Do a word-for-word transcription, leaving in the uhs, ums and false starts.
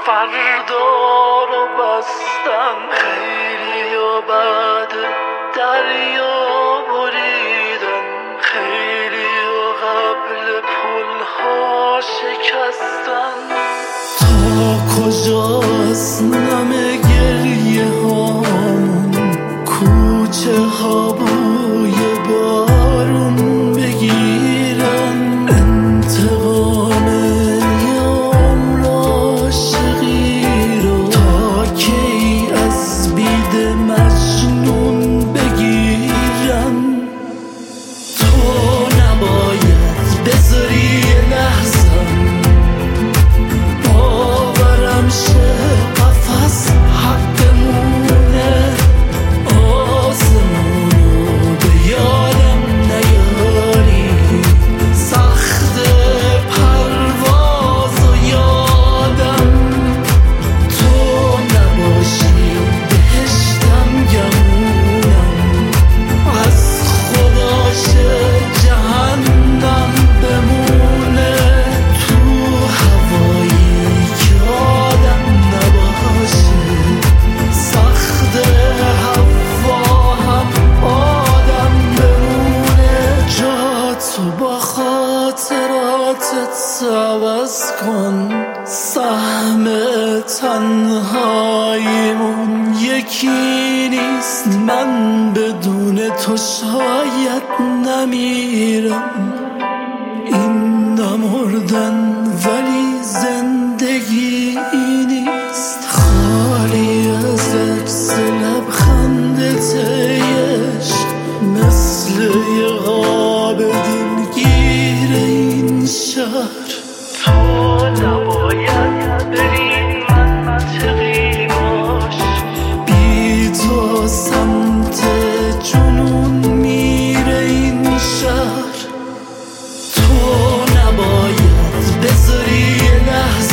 فردا رو بستن، خیلی و بعد دریا بریدن، خیلی و قبل پلها شکستن. تا کجاست نم گریه هامون، کوچه ها بوی بارون بگیرن، انتقام یام را عاشقی رو تا کی از بید مجنون بگیرن. تو نباید بذاری لحظم باورم شه قفس حقمونه، آسمونو به یادم نیاری، سخت پرواز و یادم تو نباشی بهشتم گمونم، از خداشه جهنم بمونه، تو هوایی که آدم نباشه، سخت هوا هم آدم بمونه. جا تو با خاطراتت عوض کن، سهم تنهاییمون یکی نیست، من بدون تو شاید نمیرم. این نمردن ولی زندگی نیست، خالی از عکس لبخندت عشق، مثل یه قابدین گیر این شهر. تو نباید بری منطقی باش، بی تو سمت جنون میره این شهر. تو نباید بذاری یه لحظه